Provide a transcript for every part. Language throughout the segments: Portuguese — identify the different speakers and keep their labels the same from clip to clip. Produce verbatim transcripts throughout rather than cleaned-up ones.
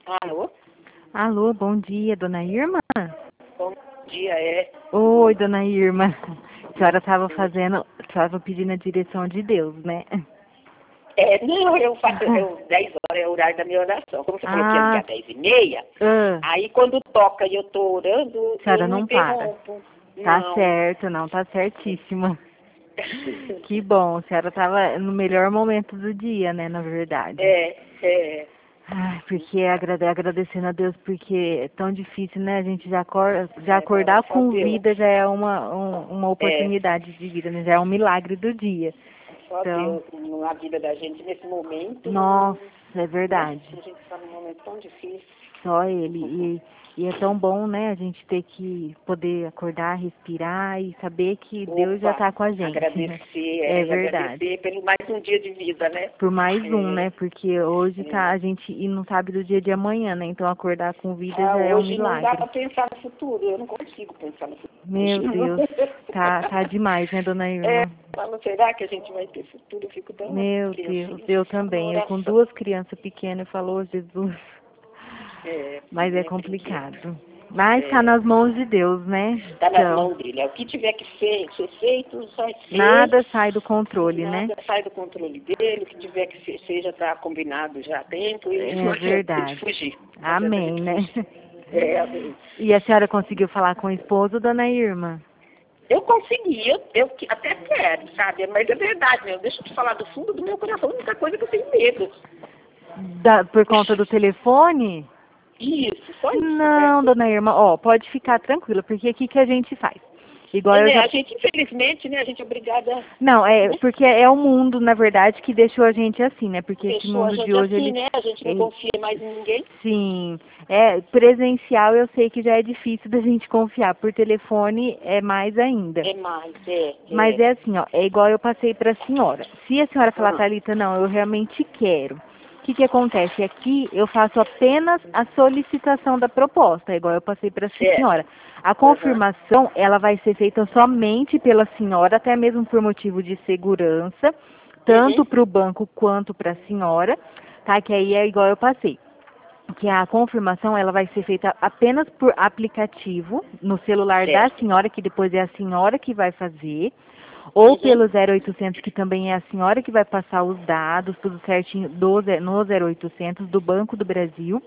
Speaker 1: Alô?
Speaker 2: Alô, bom dia, dona Irma?
Speaker 1: Bom dia, é.
Speaker 2: Oi, dona Irma. A senhora estava fazendo, estava pedindo a direção de Deus, né?
Speaker 1: É, não, eu faço, eu, dez horas é o horário da minha oração. Como você falou que ia
Speaker 2: Ah,
Speaker 1: ligar dez e meia,
Speaker 2: ah,
Speaker 1: aí quando toca e eu tô orando,
Speaker 2: a
Speaker 1: eu
Speaker 2: senhora
Speaker 1: não
Speaker 2: não para.
Speaker 1: interrompo.
Speaker 2: Tá
Speaker 1: Não.
Speaker 2: certo, não, tá certíssima. Que bom, a senhora estava no melhor momento do dia, né, na verdade.
Speaker 1: É, é.
Speaker 2: Ai, porque agrade, agradecendo a Deus, porque é tão difícil, né? A gente já, acor, já
Speaker 1: É,
Speaker 2: acordar
Speaker 1: só
Speaker 2: com
Speaker 1: Deus.
Speaker 2: vida já é uma, um, uma
Speaker 1: É,
Speaker 2: oportunidade de vida, né? Já é um milagre do dia.
Speaker 1: só
Speaker 2: Então,
Speaker 1: Deus na vida da gente nesse momento.
Speaker 2: nossa, é
Speaker 1: Né?
Speaker 2: verdade.
Speaker 1: A gente está num momento tão difícil.
Speaker 2: Só ele. E, e é tão bom, né, a gente ter que poder acordar, respirar e saber que Deus já
Speaker 1: Opa,
Speaker 2: está com a gente, né?
Speaker 1: agradecer,
Speaker 2: É
Speaker 1: é, e
Speaker 2: verdade.
Speaker 1: agradecer pelo mais um dia de vida, né?
Speaker 2: Por mais um,
Speaker 1: É,
Speaker 2: né? Porque hoje tá,
Speaker 1: é.
Speaker 2: a gente e não sabe do dia de amanhã, né? Então acordar com vida
Speaker 1: Ah,
Speaker 2: já é um
Speaker 1: hoje não dá
Speaker 2: milagre.
Speaker 1: para pensar no futuro, eu não consigo pensar no futuro.
Speaker 2: Meu Deus, tá, tá demais, né, dona
Speaker 1: É,
Speaker 2: Irma?
Speaker 1: falo, será que a gente vai ter futuro? Eu fico dando uma
Speaker 2: Meu Deus,
Speaker 1: criancinha
Speaker 2: eu
Speaker 1: só na
Speaker 2: também. Eu com
Speaker 1: oração.
Speaker 2: duas crianças pequenas, falou Jesus.
Speaker 1: É,
Speaker 2: Mas
Speaker 1: não
Speaker 2: é
Speaker 1: é brinquedo.
Speaker 2: complicado. Mas tá
Speaker 1: É,
Speaker 2: nas mãos de Deus, né?
Speaker 1: está nas
Speaker 2: Então,
Speaker 1: mãos dele. É o que tiver que ser, ser feito, vai ser.
Speaker 2: nada sai do controle, né?
Speaker 1: Nada sai do controle dele. O que tiver que ser, seja está combinado já há tempo e
Speaker 2: É
Speaker 1: não adianta a gente
Speaker 2: verdade.
Speaker 1: fugir. Não adianta a
Speaker 2: Amém,
Speaker 1: gente
Speaker 2: né?
Speaker 1: fugir. É, amém.
Speaker 2: E a senhora conseguiu falar com o esposo, dona Irma?
Speaker 1: Eu consegui, eu, eu que- até quero, sabe? Mas é verdade, meu. Deixa eu te falar do fundo do meu coração. A única coisa que eu tenho medo.
Speaker 2: Da, por conta do telefone?
Speaker 1: Isso, só isso. O
Speaker 2: Não,
Speaker 1: resto.
Speaker 2: dona Irma, ó, pode ficar tranquila, porque o que que a gente faz? Igual
Speaker 1: É,
Speaker 2: eu
Speaker 1: né,
Speaker 2: já.
Speaker 1: a gente, infelizmente, né, a gente é obrigada,
Speaker 2: Não, é
Speaker 1: né?
Speaker 2: porque é o mundo, na verdade, que deixou a gente assim, né? Porque esse
Speaker 1: Deixou a
Speaker 2: mundo de
Speaker 1: gente
Speaker 2: hoje,
Speaker 1: assim,
Speaker 2: ele,
Speaker 1: né? A gente não
Speaker 2: ele,
Speaker 1: confia mais em ninguém.
Speaker 2: sim, é presencial eu sei que já é difícil da gente confiar, por telefone é mais ainda.
Speaker 1: É mais, é,
Speaker 2: Mas
Speaker 1: é.
Speaker 2: é assim, ó, é igual eu passei para a senhora. Se a senhora falar,
Speaker 1: Aham.
Speaker 2: Thalita, não, eu realmente quero. O que que acontece? Aqui eu faço apenas a solicitação da proposta, é igual eu passei para a
Speaker 1: Certo.
Speaker 2: senhora. A
Speaker 1: Aham.
Speaker 2: confirmação, ela vai ser feita somente pela senhora, até mesmo por motivo de segurança, tanto
Speaker 1: Uhum.
Speaker 2: para o banco quanto para a senhora, tá? Que aí é igual eu passei. Que a confirmação ela vai ser feita apenas por aplicativo no celular da
Speaker 1: Certo.
Speaker 2: senhora, que depois é a senhora que vai fazer, ou
Speaker 1: Uhum.
Speaker 2: pelo zero oitocentos, que também é a senhora que vai passar os dados, tudo certinho do, ze- no zero oitocentos do Banco do Brasil,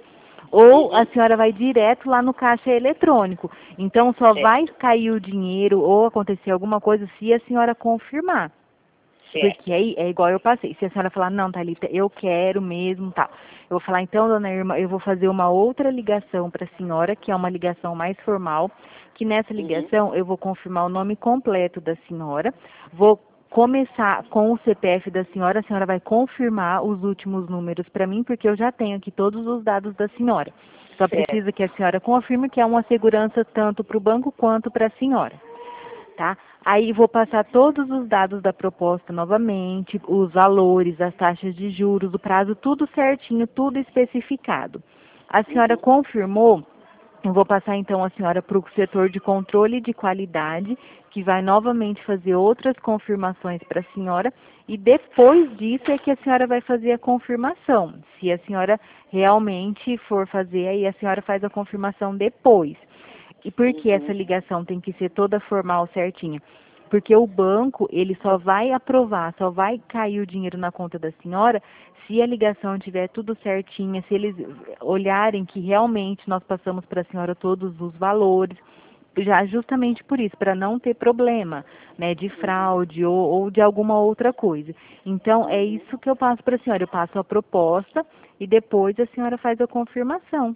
Speaker 2: ou a
Speaker 1: Uhum.
Speaker 2: senhora vai direto lá no caixa eletrônico. Então só vai
Speaker 1: Certo.
Speaker 2: cair o dinheiro ou acontecer alguma coisa se a senhora confirmar. Porque
Speaker 1: Certo.
Speaker 2: aí é igual eu passei. Se a senhora falar, não, Thalita, eu quero mesmo, tal. Eu vou falar, então, dona Irma, eu vou fazer uma outra ligação para a senhora, que é uma ligação mais formal, que nessa
Speaker 1: Uhum.
Speaker 2: ligação eu vou confirmar o nome completo da senhora, vou começar com o C P F da senhora, a senhora vai confirmar os últimos números para mim, porque eu já tenho aqui todos os dados da senhora. Só precisa
Speaker 1: Certo.
Speaker 2: que a senhora confirme que é uma segurança tanto para o banco quanto para a senhora, tá? Aí vou passar todos os dados da proposta novamente, os valores, as taxas de juros, o prazo, tudo certinho, tudo especificado. A senhora
Speaker 1: Uhum.
Speaker 2: confirmou, eu vou passar então a senhora para o setor de controle de qualidade, que vai novamente fazer outras confirmações para a senhora, e depois disso é que a senhora vai fazer a confirmação. Se a senhora realmente for fazer, aí a senhora faz a confirmação depois. E por que essa
Speaker 1: Uhum.
Speaker 2: ligação tem que ser toda formal, certinha? Porque o banco, ele só vai aprovar, só vai cair o dinheiro na conta da senhora se a ligação tiver tudo certinha, se eles olharem que realmente nós passamos para a senhora todos os valores, já justamente por isso, para não ter problema, né, de
Speaker 1: Uhum.
Speaker 2: fraude ou, ou de alguma outra coisa. Então, é
Speaker 1: Uhum.
Speaker 2: isso que eu passo para a senhora. Eu passo a proposta e depois a senhora faz a confirmação.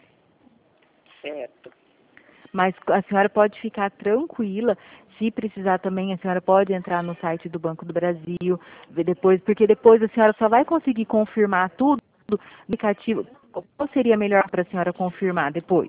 Speaker 1: Certo.
Speaker 2: Mas a senhora pode ficar tranquila, se precisar também, a senhora pode entrar no site do Banco do Brasil, ver depois, porque depois a senhora só vai conseguir confirmar tudo no aplicativo. Qual seria melhor para a senhora confirmar depois?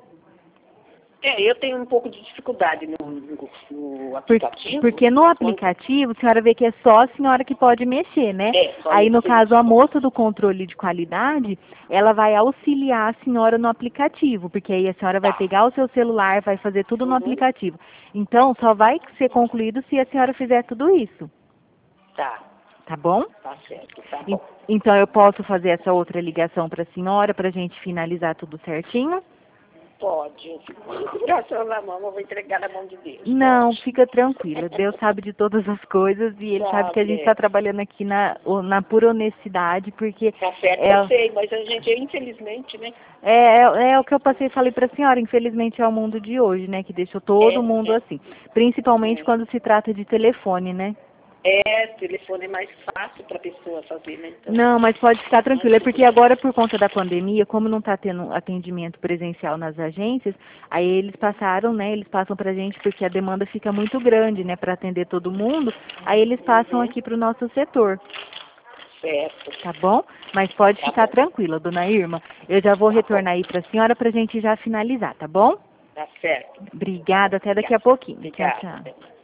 Speaker 1: É, eu tenho um pouco de dificuldade no, no, no
Speaker 2: Por-
Speaker 1: aplicativo.
Speaker 2: Porque no
Speaker 1: Quando,
Speaker 2: aplicativo, a senhora vê que é só a senhora que pode mexer, né?
Speaker 1: é, só
Speaker 2: Aí,
Speaker 1: eu
Speaker 2: no
Speaker 1: sei
Speaker 2: caso, a
Speaker 1: isso.
Speaker 2: moça do controle de qualidade, ela vai auxiliar a senhora no aplicativo, porque aí a senhora vai
Speaker 1: Tá.
Speaker 2: pegar o seu celular, vai fazer tudo no
Speaker 1: Uhum.
Speaker 2: aplicativo. Então, só vai ser concluído se a senhora fizer tudo isso.
Speaker 1: Tá.
Speaker 2: tá bom?
Speaker 1: Tá certo, tá
Speaker 2: En-
Speaker 1: bom.
Speaker 2: Então eu posso fazer essa outra ligação para a senhora para a gente finalizar tudo certinho?
Speaker 1: Pode. Eu fico com o coração na mão, eu vou entregar na mão de Deus.
Speaker 2: Não,
Speaker 1: Pode.
Speaker 2: fica tranquila. Deus sabe de todas as coisas e Ele sabe que a gente está
Speaker 1: Sabe,
Speaker 2: trabalhando aqui na, o- na pura honestidade, porque
Speaker 1: tá certo,
Speaker 2: é,
Speaker 1: eu sei, mas a gente, infelizmente, né?
Speaker 2: é, é, é o que eu passei e falei para a senhora. Infelizmente é o mundo de hoje, né? Que deixou todo
Speaker 1: É,
Speaker 2: mundo
Speaker 1: é,
Speaker 2: assim. Principalmente
Speaker 1: é.
Speaker 2: quando se trata de telefone, né?
Speaker 1: É, telefone é mais fácil para a pessoa fazer, né? Então,
Speaker 2: Não, mas pode ficar tranquila, é
Speaker 1: mas
Speaker 2: porque
Speaker 1: tudo bem.
Speaker 2: agora, por conta da pandemia, como não está tendo atendimento presencial nas agências, aí eles passaram, né, eles passam pra gente, porque a demanda fica muito grande, né, para atender todo mundo, aí eles passam
Speaker 1: Uhum,
Speaker 2: aqui pro nosso setor,
Speaker 1: certo,
Speaker 2: tá bom? Mas pode
Speaker 1: tá
Speaker 2: ficar
Speaker 1: bom,
Speaker 2: tranquila, dona Irma, eu já vou
Speaker 1: tá bom,
Speaker 2: retornar aí pra senhora pra gente já finalizar, tá bom?
Speaker 1: tá certo. Tá bom,
Speaker 2: Obrigada, até daqui a
Speaker 1: obrigada.
Speaker 2: pouquinho. Tchau,
Speaker 1: Obrigada.
Speaker 2: tchau.
Speaker 1: Até mais.